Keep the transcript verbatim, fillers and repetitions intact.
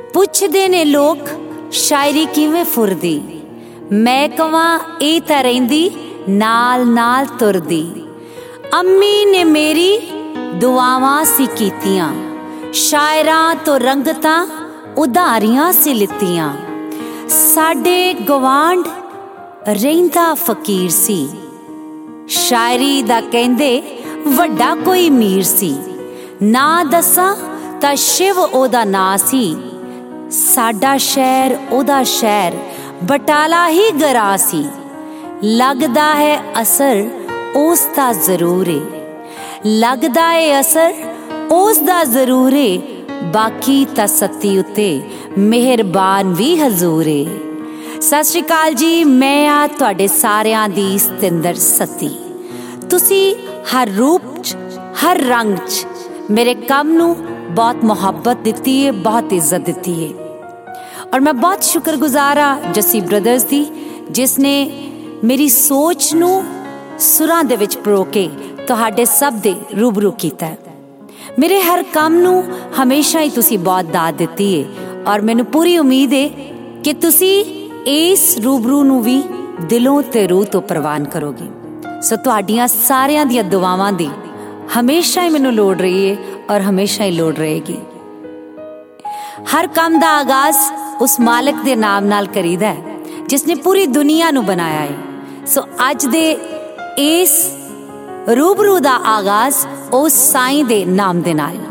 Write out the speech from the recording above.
पुछदे ने लोग शायरी किवें फुरदी, मैं कवां इह तां रहिंदी नाल नाल तुरदी। अम्मी ने मेरी दुआवां सी कीतियां, शायरां तो रंगतां उधारियां सी लित्तियां। साडे गवांढ रहिंदा फकीर सी, शायरी दा कहंदे वड्डा कोई मीर सी। ना दसां तां शिव ओदा नां सी, साडा शहर ओदा शहर बटाला ही गरा सी। लगदा है असर उस दा जरूर है, लगदा है असर उस दा जरूर है, बाकी तां सत्ती उत्ते मेहरबान भी हजूर है। सत श्री अकाल जी, मैं आ तुहाडे सारियां दी सतिंदर सती। तुसी हर रूप च हर रंग च मेरे कम नू बहुत मुहब्बत दिती है, बहुत इज्जत दिती है। और मैं बहुत शुक्रगुजार हाँ जस्सी ब्रदर्स दी, जिसने मेरी सोच नू सुरां दे विच परो के तुहाडे सब दे रूबरू कीता है। मेरे हर काम नू हमेशा ही तुसी बहुत दाद दिती है, और मैनू पूरी उम्मीद है कि तुसी इस रूबरू नू भी दिलों ते रूह तो प्रवान करोगे। सो तुहाडियां सारियां दियां दुआवां दी हमेशा ही मैनू लोड़ रही है और हमेशा ही लोड़ रहेगी। हर काम दा आगाज उस मालिक दे नाम नाल करीदा है जिसने पूरी दुनिया नू बनाया है। सो अज दे इस रूबरू दा आगाज उस साईं दे नाम दे नाल।